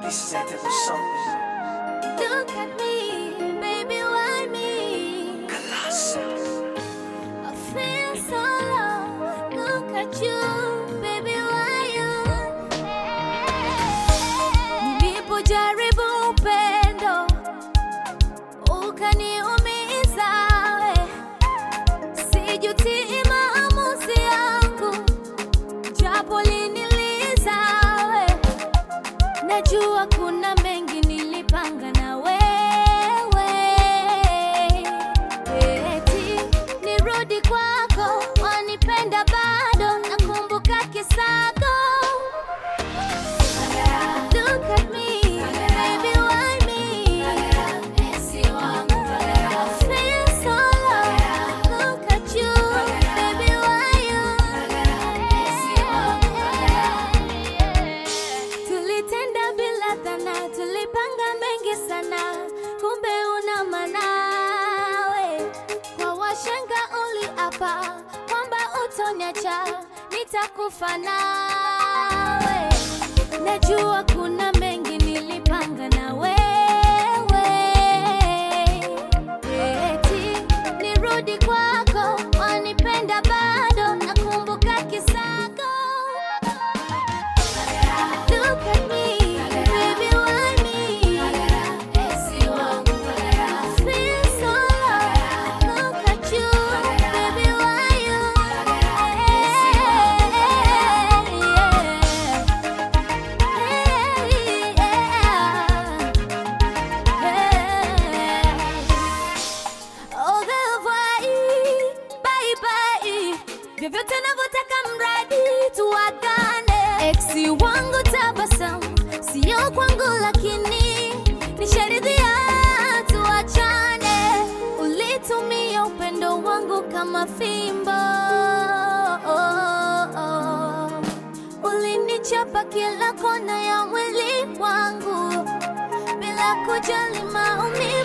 This is that was something. Look at me, baby, why me? Colossal. I feel so low. Look at you, baby, why you? Nilipojaribu upendo, ukaniumiza we. Sijutii maamuzi yangu, japo liniliza we. Najua kuna mengi nilipanga na wewe, eti nirudi kwako, wanipenda bado, nakumbuka kisago. Look at me, baby, why me? I feel so low. Look at you, baby, why you? Tulitenda bila dhana, tulipanga mengi sana, kumbe una manawe. Kwa washenga uliapa kwamba utoniacha, nitakufa nawe. Najua kuna mengi nilipanga na wewe, eti nirudi kwako, wanipenda bado, nakumbuka kisago. Look at me, baby, why me? I feel so low. Look at you, baby, why you? Au revoir, bye bye. Vyovyote navyotaka mradi tuagane. Eksi wangu tabasamu, sio kwangu lakini nisharidhia tuachane. Ulitumia upendo wangu kama fimbo, ulinichapa kila kona ya mwili wangu bila kujali maumivu.